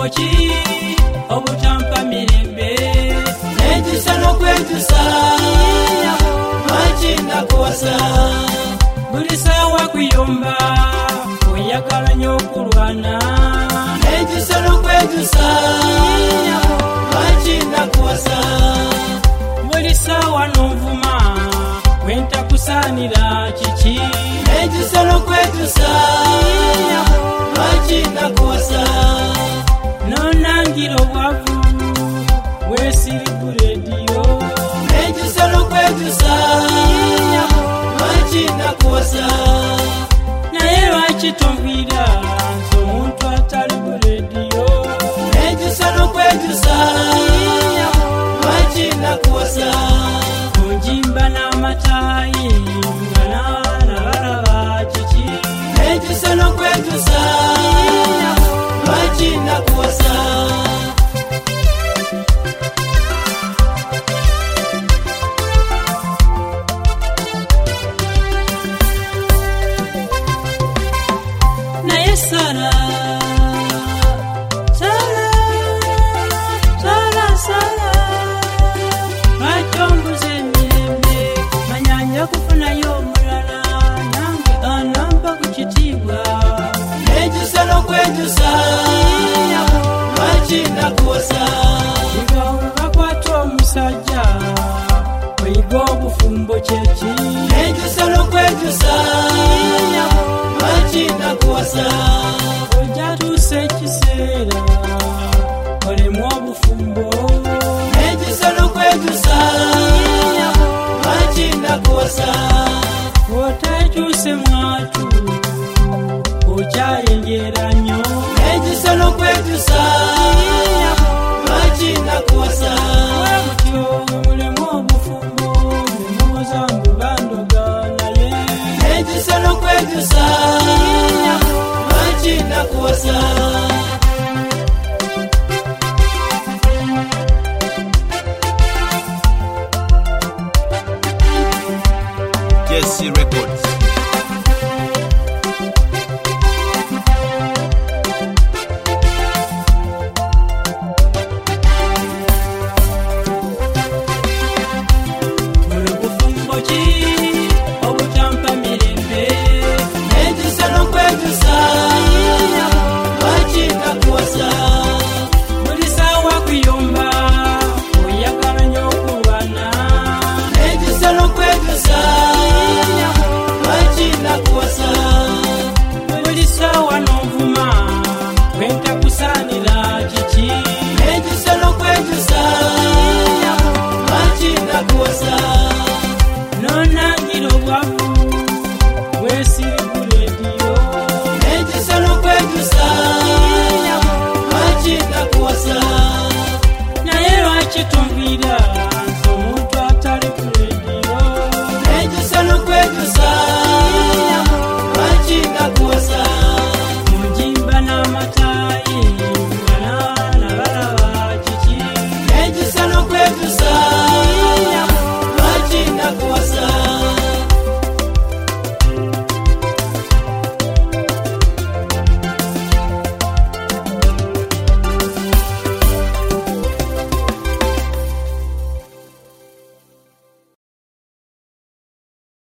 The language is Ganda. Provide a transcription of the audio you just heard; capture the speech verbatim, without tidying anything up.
ki obutampa mirembe nejusa n'okwejusa lwaki nakuwasa buli saawa kuyomba oyagala nnyo okulwana nejusa n'okwejusa lwaki nakuwasa buli saawa n'ovuma wentakusaanira kiki nejusa n'okwejusa lwaki nakuwasa nonangira obwavu weesirivu rediyo nejusa n'okwejusa lwaki nakuwasa naye lwaki tonviira nze omuntu atali ku rediyo nejusa n'okwejusa lwaki nakuwasa kunjimba n'amataayi nga nabalaba kiki nejusa n'okwejusa lwaki nakuwasa naye Sara Sara Sara Sara lwaki ombuza emirembe manyanja kufunayo omulala nange anampa ku kitiibwa nejusa n'okwejusa lwaki nakuwasa iga bakwata omusajja oyiga obufumbo kyeki nejusa n'okwejusa lwaki nakuwasa ojatuusa ekiseera olemu obufumbo nejusa n'okwejusa lwaki nakuwasa otekyuse mwatu okyayengeranya